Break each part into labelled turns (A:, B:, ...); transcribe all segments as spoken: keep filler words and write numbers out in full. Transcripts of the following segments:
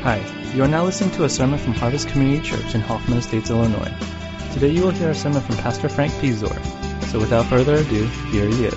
A: Hi, you are now listening to a sermon from Harvest Community Church in Hoffman Estates, Illinois. Today you will hear a sermon from Pastor Frank Pizor. So without further ado, here he is.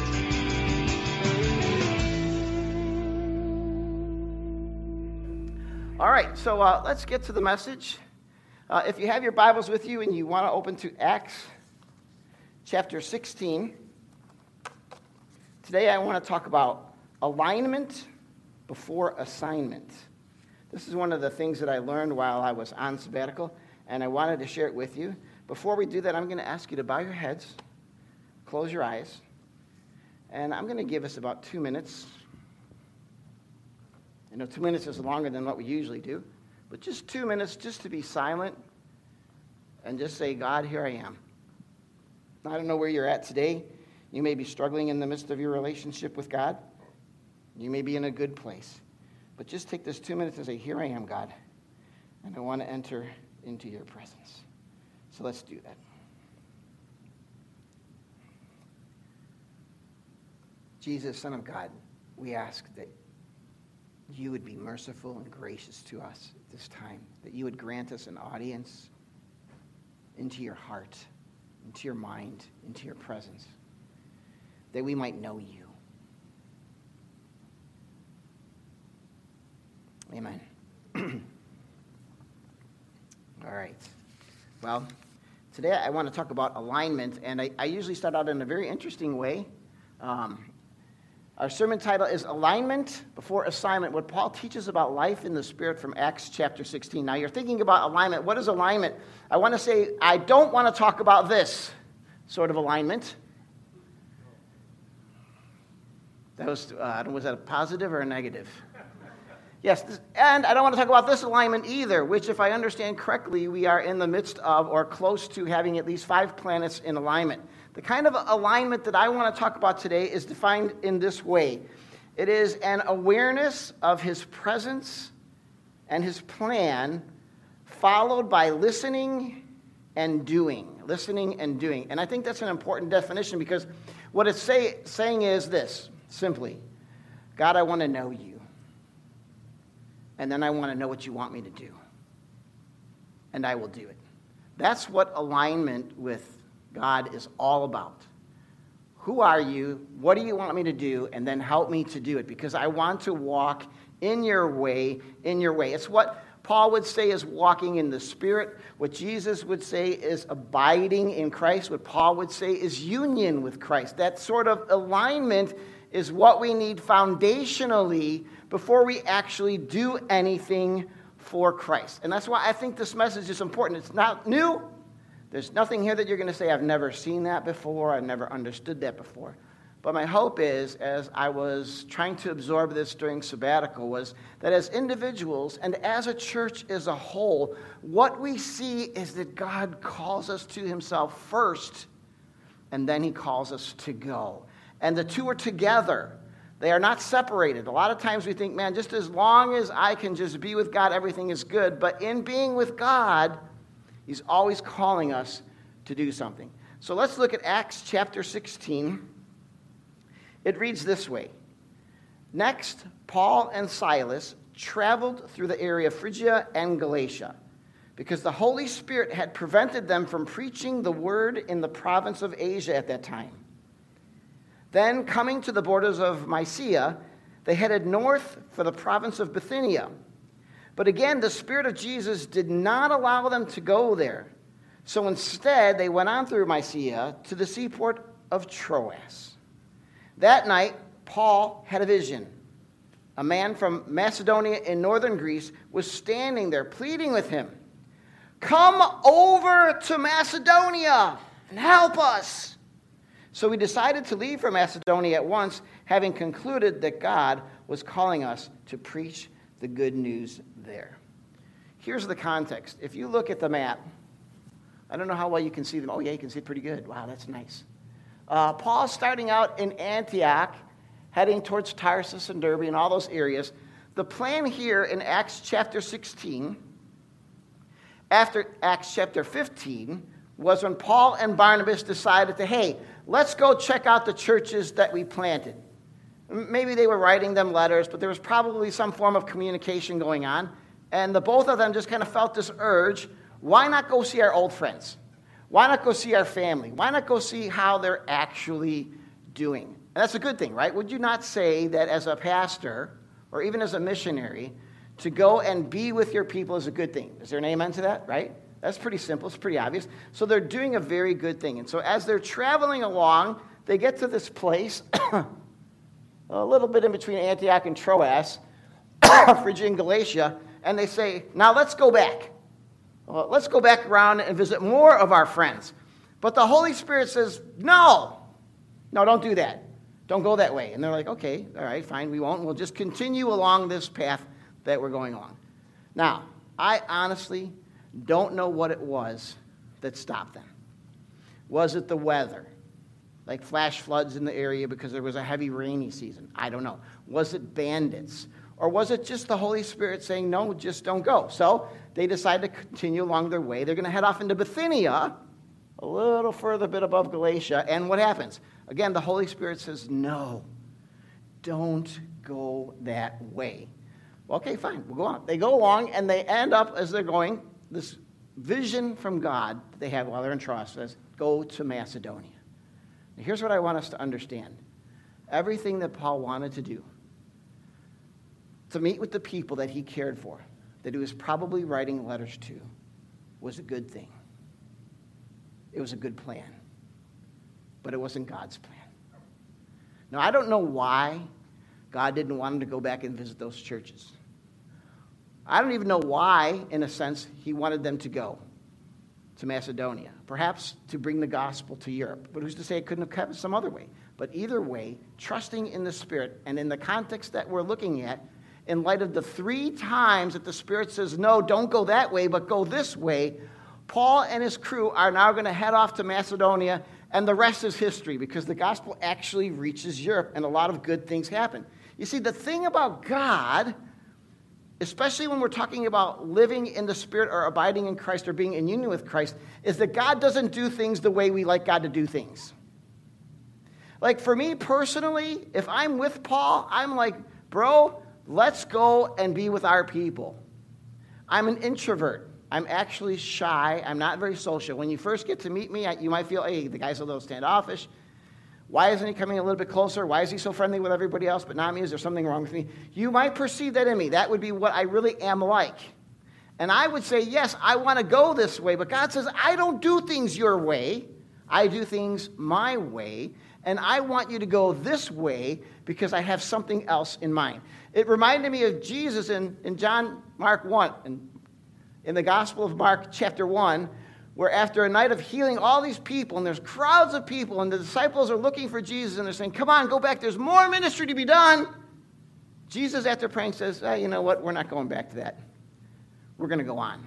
B: All right, so uh, let's get to the message. Uh, if you have your Bibles with you and you want to open to Acts chapter sixteen, today I want to talk about alignment before assignment. This is one of the things that I learned while I was on sabbatical, and I wanted to share it with you. Before we do that, I'm going to ask you to bow your heads, close your eyes, and I'm going to give us about two minutes. I know two minutes is longer than what we usually do, but just two minutes just to be silent and just say, God, here I am. I don't know where you're at today. You may be struggling in the midst of your relationship with God. You may be in a good place. But just take this two minutes and say, here I am, God, and I want to enter into your presence. So let's do that. Jesus, Son of God, we ask that you would be merciful and gracious to us at this time, that you would grant us an audience into your heart, into your mind, into your presence, that we might know you. Amen. All right. Well, today I want to talk about alignment, and I, I usually start out in a very interesting way. Um, our sermon title is Alignment Before Assignment, what Paul teaches about life in the Spirit from Acts chapter sixteen. Now, you're thinking about alignment. What is alignment? I want to say I don't want to talk about this sort of alignment. That was, uh, was that a positive or a negative? Yes, this, and I don't want to talk about this alignment either, which, if I understand correctly, we are in the midst of or close to having at least five planets in alignment. The kind of alignment that I want to talk about today is defined in this way. It is an awareness of his presence and his plan, followed by listening and doing. Listening and doing. And I think that's an important definition, because what it's say, saying is this, simply, God, I want to know you. And then I want to know what you want me to do. And I will do it. That's what alignment with God is all about. Who are you? What do you want me to do? And then help me to do it, because I want to walk in your way, in your way. It's what Paul would say is walking in the Spirit. What Jesus would say is abiding in Christ. What Paul would say is union with Christ. That sort of alignment is what we need foundationally before we actually do anything for Christ. And that's why I think this message is important. It's not new. There's nothing here that you're going to say, I've never seen that before, I've never understood that before. But my hope is, as I was trying to absorb this during sabbatical, was that as individuals and as a church as a whole, what we see is that God calls us to himself first, and then he calls us to go. And the two are together. They are not separated. A lot of times we think, man, just as long as I can just be with God, everything is good. But in being with God, he's always calling us to do something. So let's look at Acts chapter sixteen. It reads this way. Next, Paul and Silas traveled through the area of Phrygia and Galatia, because the Holy Spirit had prevented them from preaching the word in the province of Asia at that time. Then, coming to the borders of Mysia, they headed north for the province of Bithynia. But again, the Spirit of Jesus did not allow them to go there. So instead, they went on through Mysia to the seaport of Troas. That night, Paul had a vision. A man from Macedonia in northern Greece was standing there pleading with him, "Come over to Macedonia and help us." So we decided to leave for Macedonia at once, having concluded that God was calling us to preach the good news there. Here's the context. If you look at the map, I don't know how well you can see them. Oh, yeah, you can see it pretty good. Wow, that's nice. Uh, Paul's starting out in Antioch, heading towards Tarsus and Derbe and all those areas. The plan here in Acts chapter sixteen, after Acts chapter fifteen, was when Paul and Barnabas decided to, hey, let's go check out the churches that we planted. Maybe they were writing them letters, but there was probably some form of communication going on. And the both of them just kind of felt this urge, why not go see our old friends? Why not go see our family? Why not go see how they're actually doing? And that's a good thing, right? Would you not say that as a pastor, or even as a missionary, to go and be with your people is a good thing? Is there an amen to that, right? That's pretty simple. It's pretty obvious. So they're doing a very good thing. And so as they're traveling along, they get to this place, a little bit in between Antioch and Troas, Phrygia and Galatia, and they say, now let's go back. Well, let's go back around and visit more of our friends. But the Holy Spirit says, no, no, don't do that. Don't go that way. And they're like, okay, all right, fine, we won't. We'll just continue along this path that we're going along. Now, I honestly don't know what it was that stopped them. Was it the weather? Like flash floods in the area because there was a heavy rainy season? I don't know. Was it bandits? Or was it just the Holy Spirit saying, no, just don't go? So they decide to continue along their way. They're going to head off into Bithynia, a little further bit above Galatia. And what happens? Again, the Holy Spirit says, no, don't go that way. Well, okay, fine, we'll go on. They go along, and they end up, as they're going, this vision from God that they have while they're in Troas says, go to Macedonia. Now, here's what I want us to understand. Everything that Paul wanted to do, to meet with the people that he cared for, that he was probably writing letters to, was a good thing. It was a good plan. But it wasn't God's plan. Now, I don't know why God didn't want him to go back and visit those churches. I don't even know why, in a sense, he wanted them to go to Macedonia. Perhaps to bring the gospel to Europe. But who's to say it couldn't have kept it some other way? But either way, trusting in the Spirit, and in the context that we're looking at, in light of the three times that the Spirit says, no, don't go that way, but go this way, Paul and his crew are now going to head off to Macedonia, and the rest is history, because the gospel actually reaches Europe, and a lot of good things happen. You see, the thing about God, especially when we're talking about living in the Spirit or abiding in Christ or being in union with Christ, is that God doesn't do things the way we like God to do things. Like for me personally, if I'm with Paul, I'm like, bro, let's go and be with our people. I'm an introvert. I'm actually shy. I'm not very social. When you first get to meet me, you might feel, hey, the guy's a little standoffish. Why isn't he coming a little bit closer? Why is he so friendly with everybody else but not me? Is there something wrong with me? You might perceive that in me. That would be what I really am like. And I would say, yes, I want to go this way. But God says, I don't do things your way. I do things my way. And I want you to go this way because I have something else in mind. It reminded me of Jesus in, in John, Mark one, and in the Gospel of Mark chapter one, where after a night of healing all these people, and there's crowds of people, and the disciples are looking for Jesus, and they're saying, come on, go back, there's more ministry to be done. Jesus, after praying, says, oh, you know what, we're not going back to that. We're going to go on.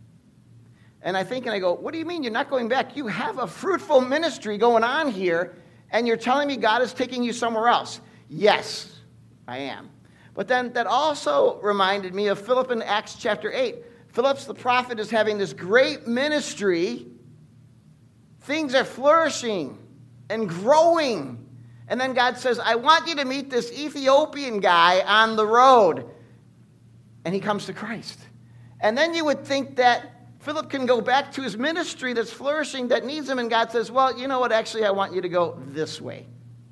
B: And I think, and I go, what do you mean you're not going back? You have a fruitful ministry going on here, and you're telling me God is taking you somewhere else. Yes, I am. But then that also reminded me of Philip in Acts chapter eight. Philip's the prophet is having this great ministry. Things are flourishing and growing. And then God says, I want you to meet this Ethiopian guy on the road. And he comes to Christ. And then you would think that Philip can go back to his ministry that's flourishing, that needs him. And God says, well, you know what? Actually, I want you to go this way.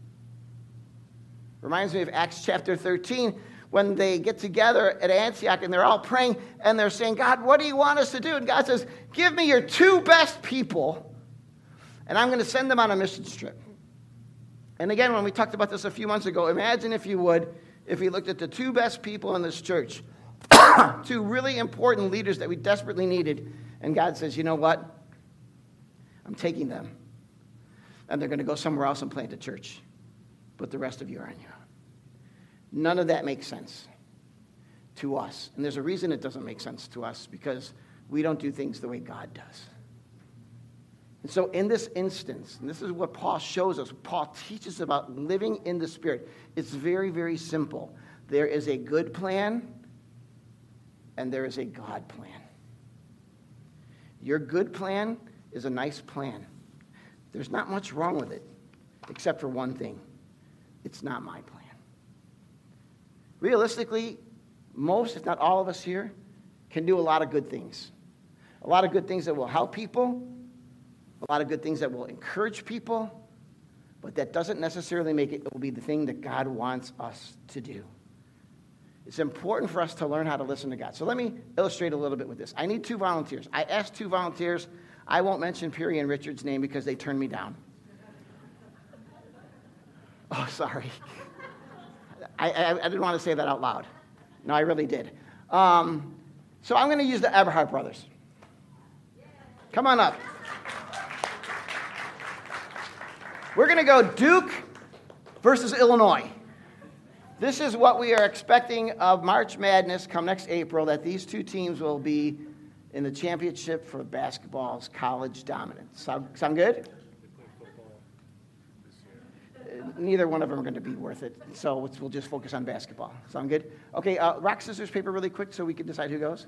B: Reminds me of Acts chapter thirteen. When they get together at Antioch and they're all praying and they're saying, God, what do you want us to do? And God says, give me your two best people and I'm going to send them on a mission trip. And again, when we talked about this a few months ago, imagine if you would, if we looked at the two best people in this church, two really important leaders that we desperately needed, and God says, you know what? I'm taking them. And they're going to go somewhere else and plant a church. But the rest of you are on your own. None of that makes sense to us. And there's a reason it doesn't make sense to us, because we don't do things the way God does. And so in this instance, and this is what Paul shows us, Paul teaches about living in the Spirit. It's very, very simple. There is a good plan, and there is a God plan. Your good plan is a nice plan. There's not much wrong with it, except for one thing. It's not my plan. Realistically, most, if not all of us here, can do a lot of good things. A lot of good things that will help people, a lot of good things that will encourage people, but that doesn't necessarily make it, it will be the thing that God wants us to do. It's important for us to learn how to listen to God. So let me illustrate a little bit with this. I need two volunteers. I asked two volunteers. I won't mention Perry and Richard's name because they turned me down. Oh, sorry. I, I, I didn't want to say that out loud. No, I really did. Um, so I'm going to use the Eberhard brothers. Come on up. We're going to go Duke versus Illinois. This is what we are expecting of March Madness come next April, that these two teams will be in the championship for basketball's college dominance. Sound, sound good? Neither one of them are going to be worth it, so we'll just focus on basketball. Sound good? Okay, uh, rock, scissors, paper really quick so we can decide who goes.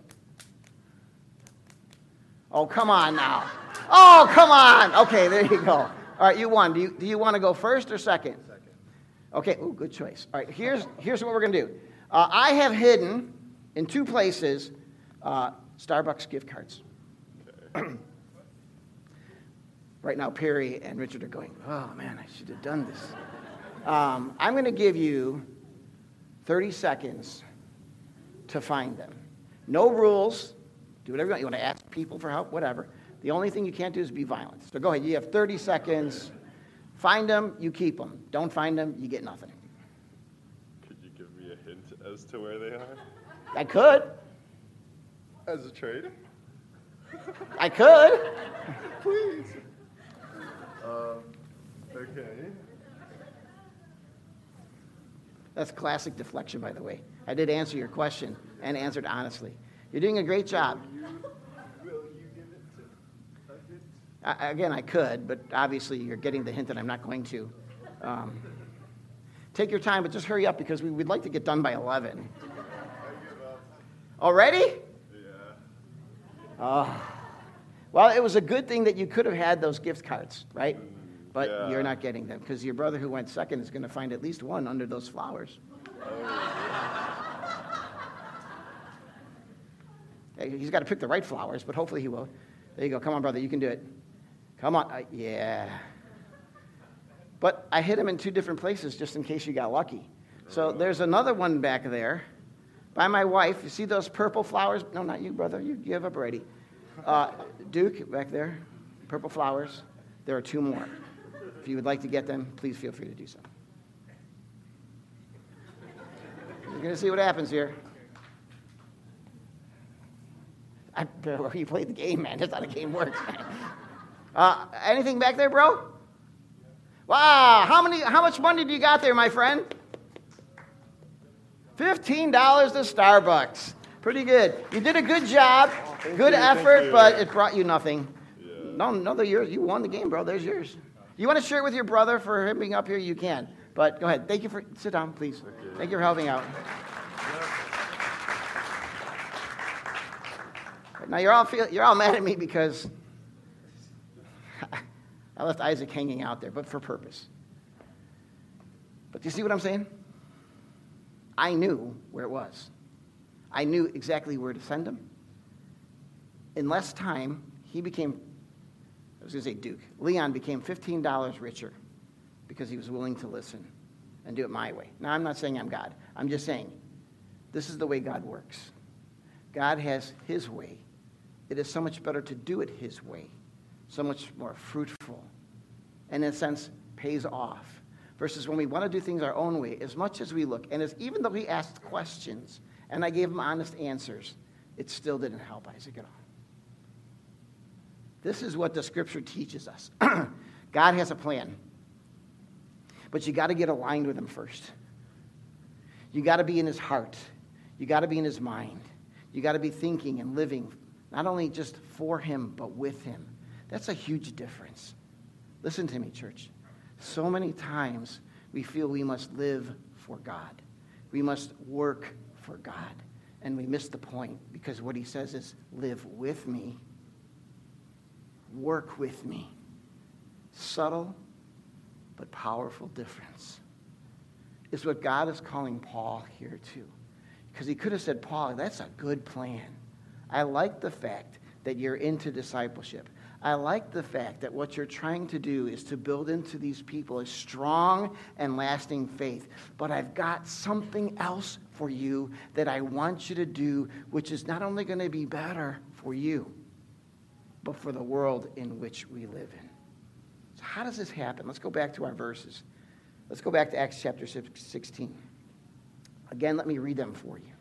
B: Oh, come on now. Oh, come on. Okay, there you go. All right, you won. Do you, do you want to go first or second? Second. Okay, ooh, good choice. All right, here's, here's what we're going to do. Uh, I have hidden in two places uh, Starbucks gift cards. Okay. Right now, Perry and Richard are going, oh, man, I should have done this. Um, I'm going to give you thirty seconds to find them. No rules. Do whatever you want. You want to ask people for help, whatever. The only thing you can't do is be violent. So go ahead. You have thirty seconds. Find them, you keep them. Don't find them, you get nothing.
C: Could you give me a hint as to where they are?
B: I could.
C: As a trade?
B: I could.
C: Please. Um, okay.
B: That's classic deflection, by the way. I did answer your question and answered honestly. You're doing a great job.
C: Will you, will you give it to a hint?
B: I, again, I could, but obviously you're getting the hint that I'm not going to. Um, take your time, but just hurry up because we, we'd like to get done by eleven.
C: I give up.
B: Already?
C: Yeah.
B: Oh. Well, it was a good thing that you could have had those gift cards, right? But
C: yeah.
B: You're not getting them because your brother who went second is going to find at least one under those flowers. He's got to pick the right flowers, but hopefully he will. There you go. Come on, brother. You can do it. Come on. Uh, yeah. But I hit him in two different places just in case you got lucky. So there's another one back there by my wife. You see those purple flowers? No, not you, brother. You give up already. Uh, Duke, back there. Purple flowers. There are two more. If you would like to get them, please feel free to do so. You're going to see what happens here. I barely you played the game, man. That's how the game works. uh, anything back there, bro? Wow. How many? How much money do you got there, my friend? Fifteen dollars to Starbucks. Pretty good. You did a good job.
C: Thank
B: good
C: you,
B: effort,
C: you.
B: but it brought you nothing.
C: Yeah.
B: No, no, they're yours. You won the game, bro. There's yours. You want to share it with your brother for him being up here? You can. But go ahead. Thank you for sit down, please.
C: Okay.
B: Thank you for helping out. Now you're all feel, you're all mad at me because I left Isaac hanging out there, but for purpose. But do you see what I'm saying? I knew where it was. I knew exactly where to send him. In less time, he became, I was going to say Duke, Leon became fifteen dollars richer because he was willing to listen and do it my way. Now, I'm not saying I'm God. I'm just saying this is the way God works. God has his way. It is so much better to do it his way, so much more fruitful, and in a sense, pays off. Versus when we want to do things our own way, as much as we look, and as even though he asked questions, and I gave him honest answers, it still didn't help Isaac at all. This is what the scripture teaches us. God has a plan, but you got to get aligned with him first. You got to be in his heart. You got to be in his mind. You got to be thinking and living not only just for him, but with him. That's a huge difference. Listen to me, church. So many times we feel we must live for God. We must work for God. And we miss the point because what he says is live with me. Work with me. Subtle but powerful difference is what God is calling Paul here to. Because he could have said, Paul, that's a good plan. I like the fact that you're into discipleship. I like the fact that what you're trying to do is to build into these people a strong and lasting faith. But I've got something else for you that I want you to do, which is not only going to be better for you, but for the world in which we live in. So how does this happen? Let's go back to our verses. Let's go back to Acts chapter sixteen. Again, let me read them for you.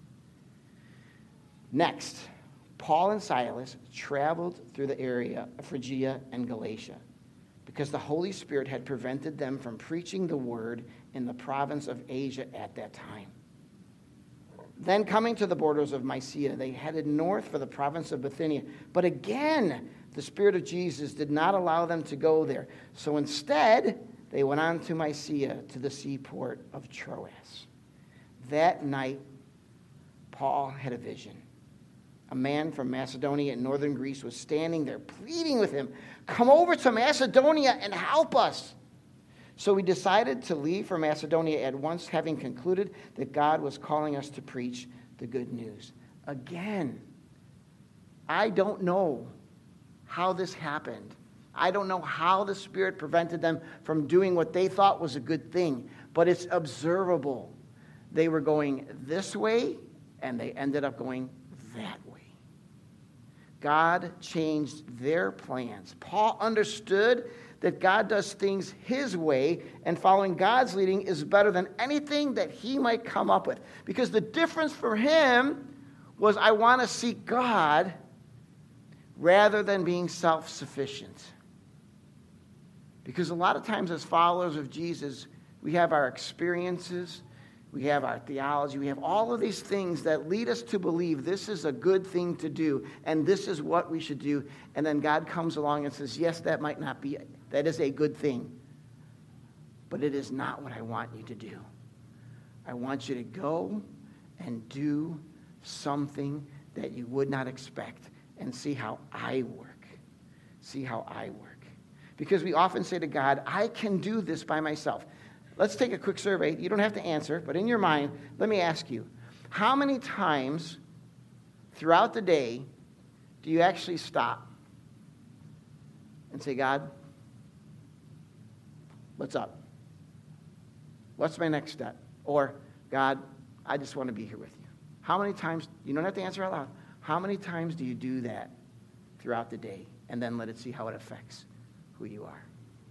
B: Next, Paul and Silas traveled through the area of Phrygia and Galatia because the Holy Spirit had prevented them from preaching the word in the province of Asia at that time. Then, coming to the borders of Mysia, they headed north for the province of Bithynia. But again, the Spirit of Jesus did not allow them to go there. So instead, they went on to Mysia, to the seaport of Troas. That night, Paul had a vision. A man from Macedonia in northern Greece was standing there pleading with him, "Come over to Macedonia and help us." So we decided to leave for Macedonia at once, having concluded that God was calling us to preach the good news. Again, I don't know how this happened. I don't know how the Spirit prevented them from doing what they thought was a good thing, but it's observable. They were going this way, and they ended up going that way. God changed their plans. Paul understood that God does things his way, and following God's leading is better than anything that he might come up with. Because the difference for him was, I want to seek God rather than being self-sufficient. Because a lot of times as followers of Jesus, we have our experiences, we have our theology, we have all of these things that lead us to believe this is a good thing to do, and this is what we should do. And then God comes along and says, yes, that might not be, that is a good thing, but it is not what I want you to do. I want you to go and do something that you would not expect and see how I work. See how I work. Because we often say to God, I can do this by myself. Let's take a quick survey. You don't have to answer, but in your mind, let me ask you, how many times throughout the day do you actually stop and say, God, what's up? What's my next step? Or, God, I just want to be here with you. How many times, you don't have to answer out loud, how many times do you do that throughout the day and then let it see how it affects who you are?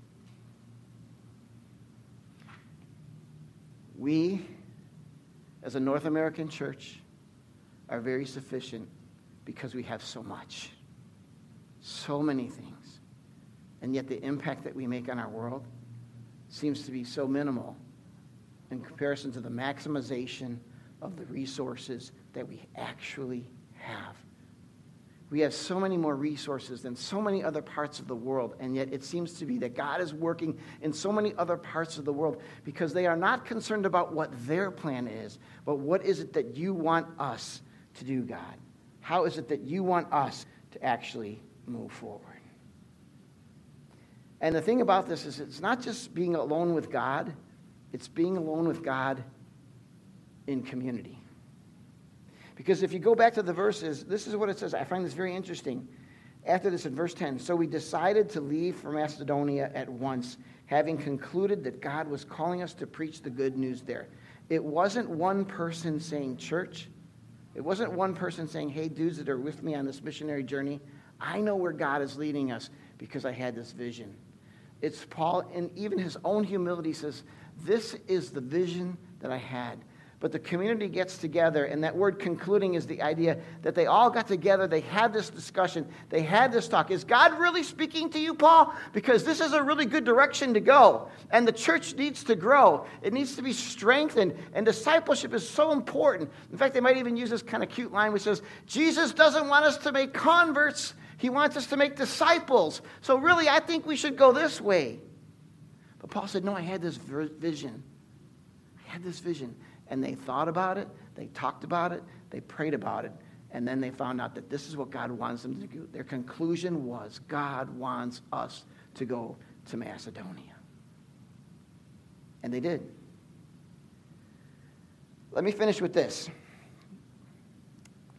B: We, as a North American church, are very sufficient because we have so much, so many things. And yet the impact that we make on our world seems to be so minimal in comparison to the maximization of the resources that we actually have. We have so many more resources than so many other parts of the world, and yet it seems to be that God is working in so many other parts of the world because they are not concerned about what their plan is, but what is it that you want us to do, God? How is it that you want us to actually move forward? And the thing about this is it's not just being alone with God, it's being alone with God in community. Because if you go back to the verses, this is what it says. I find this very interesting. After this in verse ten, so we decided to leave for Macedonia at once, having concluded that God was calling us to preach the good news there. It wasn't one person saying, church. It wasn't one person saying, hey, dudes that are with me on this missionary journey, I know where God is leading us because I had this vision. It's Paul, and even his own humility says, this is the vision that I had. But the community gets together, and that word concluding is the idea that they all got together, they had this discussion, they had this talk. Is God really speaking to you, Paul? Because this is a really good direction to go, and the church needs to grow. It needs to be strengthened, and discipleship is so important. In fact, they might even use this kind of cute line which says, Jesus doesn't want us to make converts, he wants us to make disciples. So really, I think we should go this way. But Paul said, no, I had this vision. I had this vision. And they thought about it, they talked about it, they prayed about it, and then they found out that this is what God wants them to do. Their conclusion was, God wants us to go to Macedonia. And they did. Let me finish with this.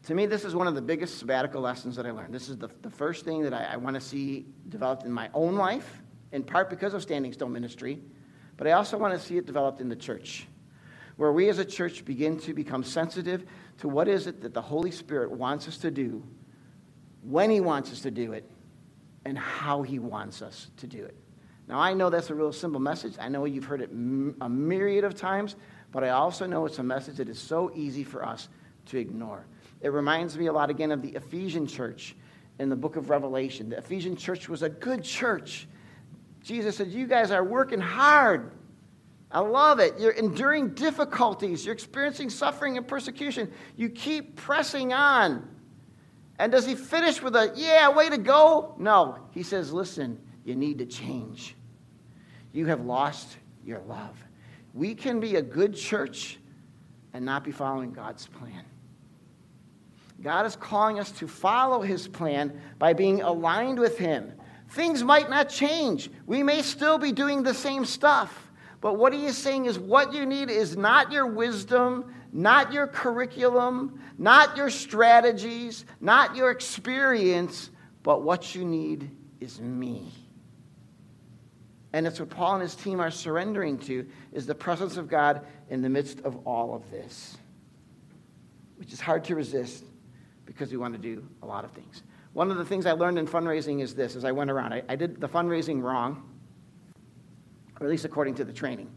B: To me, this is one of the biggest sabbatical lessons that I learned. This is the, the first thing that I, I want to see developed in my own life, in part because of Standing Stone Ministry, but I also want to see it developed in the church, where we as a church begin to become sensitive to what is it that the Holy Spirit wants us to do, when he wants us to do it, and how he wants us to do it. Now, I know that's a real simple message. I know you've heard it a myriad of times, but I also know it's a message that is so easy for us to ignore. It reminds me a lot, again, of the Ephesian church in the book of Revelation. The Ephesian church was a good church. Jesus said, you guys are working hard. I love it. You're enduring difficulties. You're experiencing suffering and persecution. You keep pressing on. And does he finish with a, yeah, way to go? No. He says, listen, you need to change. You have lost your love. We can be a good church and not be following God's plan. God is calling us to follow his plan by being aligned with him. Things might not change. We may still be doing the same stuff. But what he is saying is what you need is not your wisdom, not your curriculum, not your strategies, not your experience, but what you need is me. And it's what Paul and his team are surrendering to, is the presence of God in the midst of all of this, which is hard to resist because we want to do a lot of things. One of the things I learned in fundraising is this, as I went around. I, I did the fundraising wrong, or at least according to the training.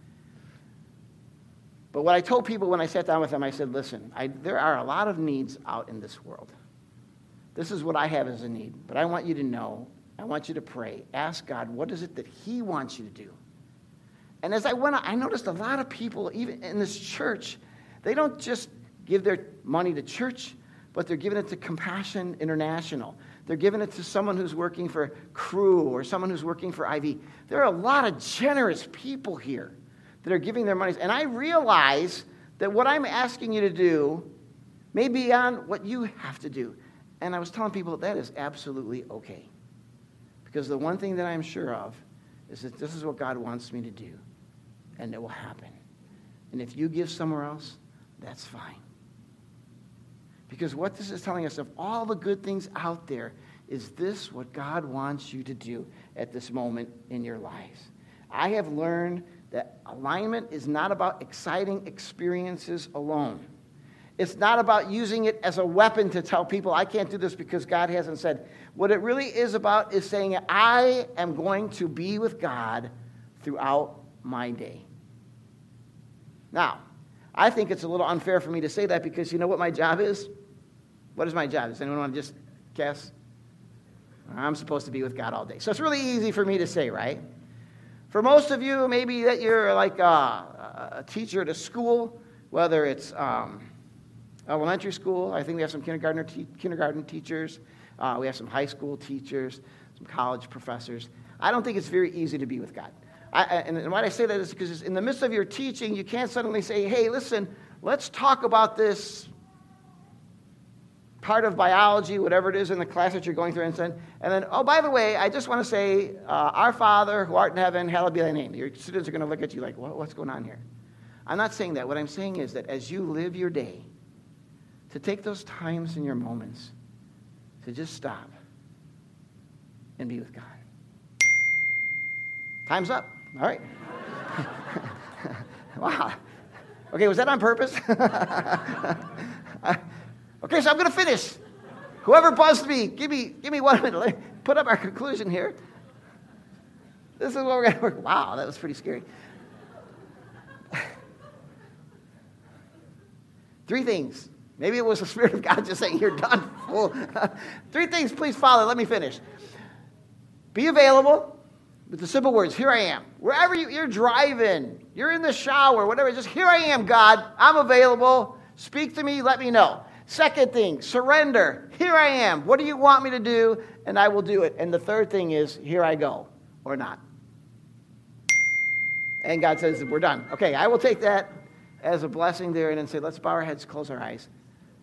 B: But what I told people when I sat down with them, I said, listen, I, there are a lot of needs out in this world. This is what I have as a need, but I want you to know, I want you to pray. Ask God, what is it that he wants you to do? And as I went on, I noticed a lot of people, even in this church, they don't just give their money to church, but they're giving it to Compassion International. They're giving it to someone who's working for Cru or someone who's working for I V. There are a lot of generous people here that are giving their monies. And I realize that what I'm asking you to do may be beyond what you have to do. And I was telling people that that is absolutely okay. Because the one thing that I'm sure of is that this is what God wants me to do. And it will happen. And if you give somewhere else, that's fine. Because what this is telling us, of all the good things out there, is this what God wants you to do at this moment in your lives? I have learned that alignment is not about exciting experiences alone. It's not about using it as a weapon to tell people, I can't do this because God hasn't said. What it really is about is saying, I am going to be with God throughout my day. Now, I think it's a little unfair for me to say that because you know what my job is? What is my job? Does anyone want to just guess? I'm supposed to be with God all day. So it's really easy for me to say, right? For most of you, maybe that you're like a, a teacher at a school, whether it's um, elementary school. I think we have some kindergarten, te- kindergarten teachers. Uh, we have some high school teachers, some college professors. I don't think it's very easy to be with God. I, and, and why I say that is because in the midst of your teaching, you can't suddenly say, hey, listen, let's talk about this part of biology, whatever it is in the class that you're going through, and then, and then oh, by the way, I just want to say, uh, our Father who art in heaven, hallowed be thy name. Your students are going to look at you like, what, what's going on here? I'm not saying that. What I'm saying is that as you live your day, to take those times and your moments to just stop and be with God. Time's up. All right. Wow. Okay, was that on purpose? Okay, so I'm going to finish. Whoever buzzed me, give me give me one minute. Let me put up our conclusion here. This is what we're going to work. Wow, that was pretty scary. Three things. Maybe it was the Spirit of God just saying, you're done, fool. Three things, please, Father. Let me finish. Be available with the simple words, here I am. Wherever you, you're driving, you're in the shower, whatever, just here I am, God. I'm available. Speak to me. Let me know. Second thing, surrender. Here I am. What do you want me to do? And I will do it. And the third thing is, here I go, or not. And God says, we're done. Okay, I will take that as a blessing there and then say, let's bow our heads, close our eyes.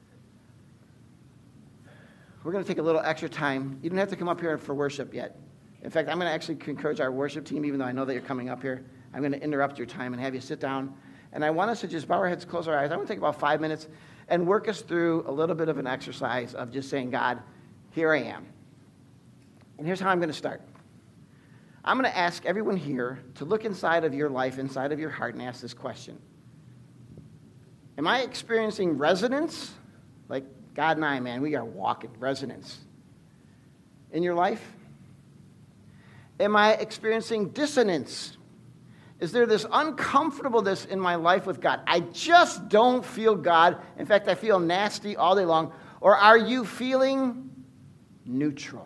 B: We're going to take a little extra time. You don't have to come up here for worship yet. In fact, I'm going to actually encourage our worship team, even though I know that you're coming up here. I'm going to interrupt your time and have you sit down. And I want us to just bow our heads, close our eyes. I'm going to take about five minutes. and work us through a little bit of an exercise of just saying, God, here I am. And here's how I'm going to start. I'm going to ask everyone here to look inside of your life, inside of your heart, and ask this question. Am I experiencing resonance? Like God and I, man, we are walking resonance in your life? Am I experiencing dissonance? Is there this uncomfortableness in my life with God? I just don't feel God. In fact, I feel nasty all day long. Or are you feeling neutral?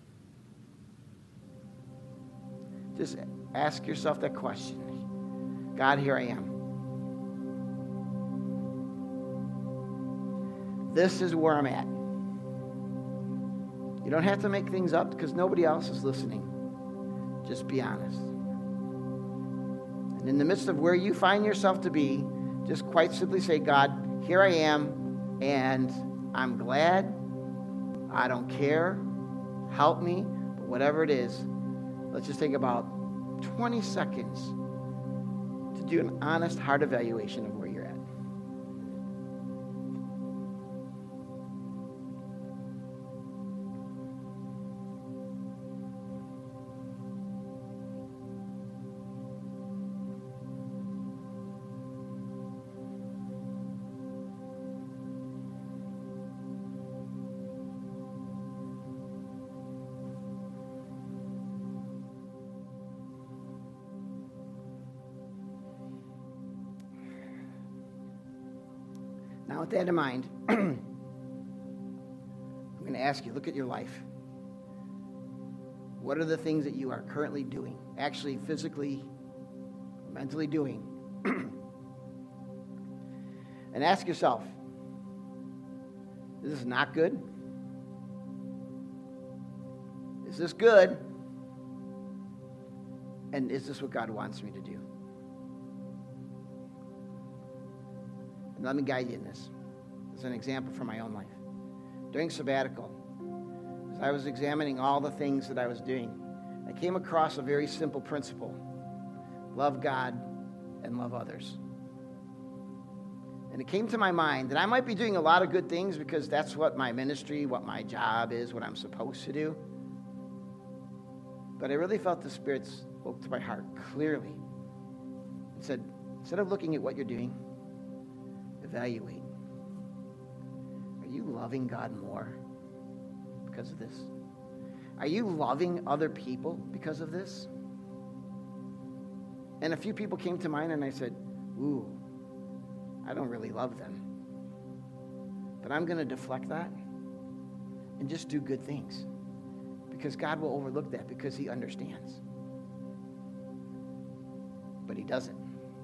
B: Just ask yourself that question. God, here I am. This is where I'm at. You don't have to make things up because nobody else is listening. Just be honest. And in the midst of where you find yourself to be, just quite simply say, God, here I am, and I'm glad. I don't care. Help me. But whatever it is, let's just take about twenty seconds to do an honest heart evaluation of where you're at. Now, with that in mind, I'm going to ask you, look at your life. What are the things that you are currently doing, actually physically, mentally doing? And ask yourself, is this not good? Is this good? And is this what God wants me to do? And let me guide you in this. As an example from my own life. During sabbatical, as I was examining all the things that I was doing, I came across a very simple principle. Love God and love others. And it came to my mind that I might be doing a lot of good things because that's what my ministry, what my job is, what I'm supposed to do. But I really felt the Spirit spoke to my heart clearly and said, instead of looking at what you're doing, evaluate. Are you loving God more because of this? Are you loving other people because of this? And a few people came to mind and I said, ooh, I don't really love them. But I'm going to deflect that and just do good things. Because God will overlook that because he understands. But he doesn't.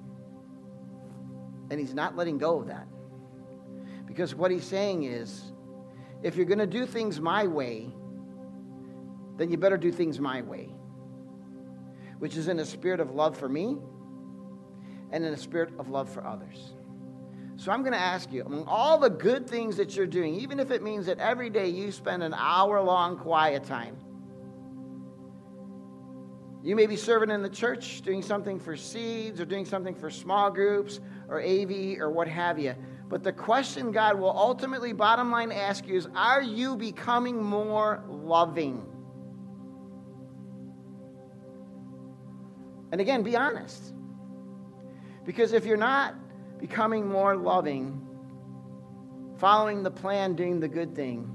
B: And he's not letting go of that. Because what he's saying is, if you're going to do things my way, then you better do things my way. Which is in a spirit of love for me and in a spirit of love for others. So I'm going to ask you, among all the good things that you're doing, even if it means that every day you spend an hour-long quiet time, you may be serving in the church, doing something for seeds or doing something for small groups or A V or what have you. But the question God will ultimately, bottom line, ask you is, are you becoming more loving? And again, be honest. Because if you're not becoming more loving, following the plan, doing the good thing,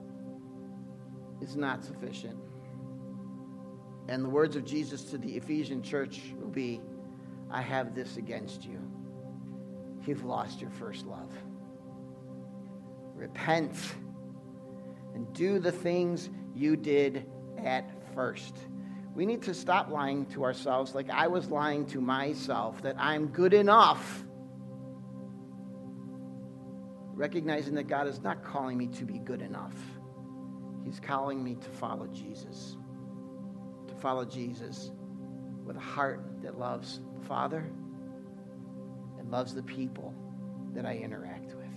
B: is not sufficient. And the words of Jesus to the Ephesian church will be, I have this against you. You've lost your first love. Repent and do the things you did at first. We need to stop lying to ourselves like I was lying to myself, that I'm good enough. Recognizing that God is not calling me to be good enough. He's calling me to follow Jesus. To follow Jesus with a heart that loves the Father and loves the people that I interact with.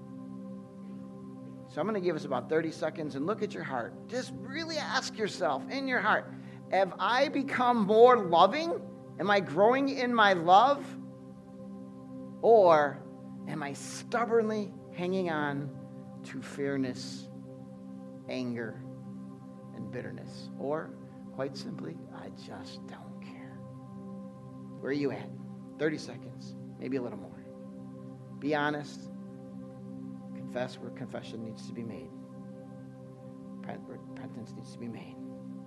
B: So I'm going to give us about thirty seconds and look at your heart. Just really ask yourself in your heart, have I become more loving? Am I growing in my love? Or am I stubbornly hanging on to fairness, anger, and bitterness. Or, quite simply, I just don't care. Where are you at? thirty seconds, maybe a little more. Be honest. Confess where confession needs to be made. Repentance needs to be made.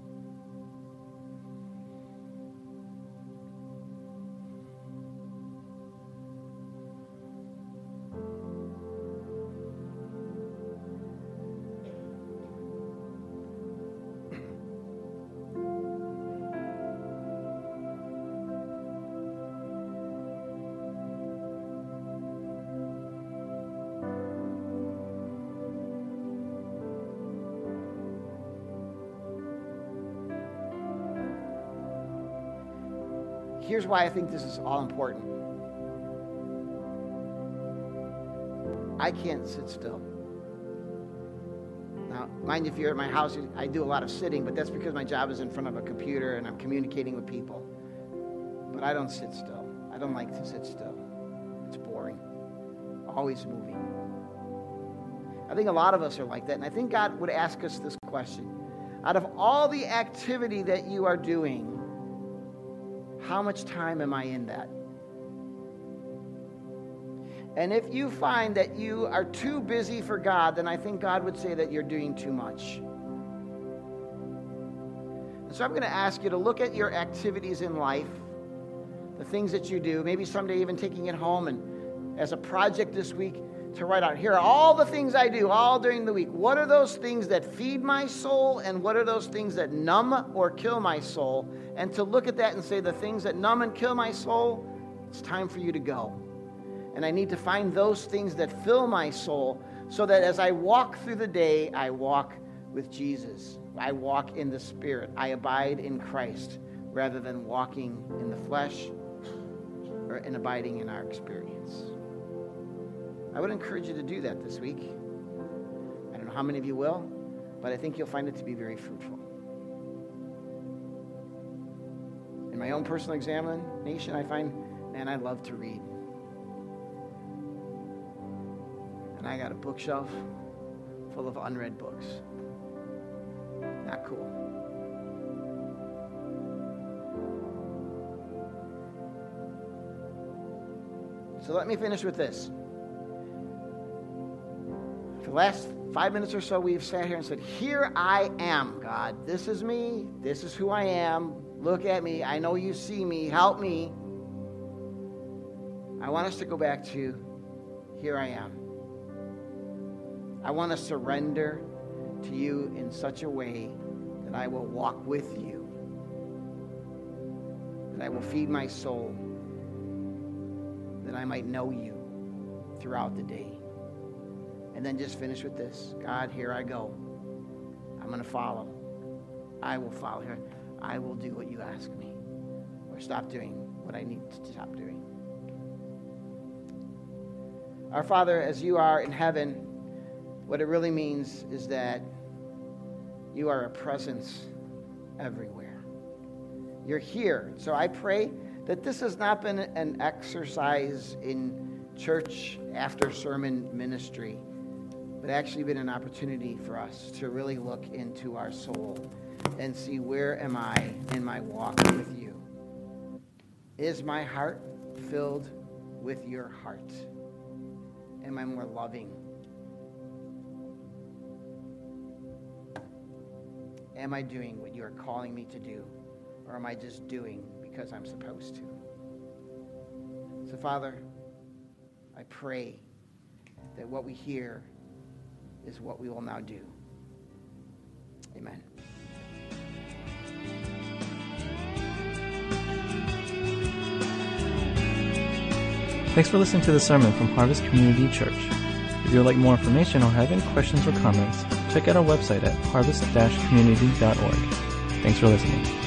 B: Here's why I think this is all important. I can't sit still. Now, mind you, if you're at my house, I do a lot of sitting, but that's because my job is in front of a computer and I'm communicating with people. But I don't sit still. I don't like to sit still. It's boring. Always moving. I think a lot of us are like that, and I think God would ask us this question. Out of all the activity that you are doing, how much time am I in that? And if you find that you are too busy for God, then I think God would say that you're doing too much. And so I'm going to ask you to look at your activities in life, the things that you do, maybe someday even taking it home and as a project this week to write out, here are all the things I do all during the week. What are those things that feed my soul, and what are those things that numb or kill my soul? And to look at that and say, the things that numb and kill my soul, it's time for you to go. And I need to find those things that fill my soul so that as I walk through the day, I walk with Jesus. I walk in the Spirit. I abide in Christ rather than walking in the flesh or in abiding in our experience. I would encourage you to do that this week. I don't know how many of you will, but I think you'll find it to be very fruitful. In my own personal examination, I find, man, I love to read. And I got a bookshelf full of unread books. Not cool. So let me finish with this. For the last five minutes or so, we've sat here and said, here I am, God. This is me. This is who I am. Look at me. I know you see me. Help me. I want us to go back to, here I am. I want to surrender to you in such a way that I will walk with you, that I will feed my soul, that I might know you throughout the day. And then just finish with this. God, here I go. I'm going to follow. I will follow here. I will do what you ask me, or stop doing what I need to stop doing. Our Father, as you are in heaven, what it really means is that you are a presence everywhere. You're here. So I pray that this has not been an exercise in church after sermon ministry, but actually been an opportunity for us to really look into our soul and see, where am I in my walk with you? Is my heart filled with your heart? Am I more loving? Am I doing what you are calling me to do? Or am I just doing because I'm supposed to? So, Father, I pray that what we hear is what we will now do. Amen.
A: Thanks for listening to the sermon from Harvest Community Church. If you would like more information or have any questions or comments, check out our website at harvest dash community dot org. Thanks for listening.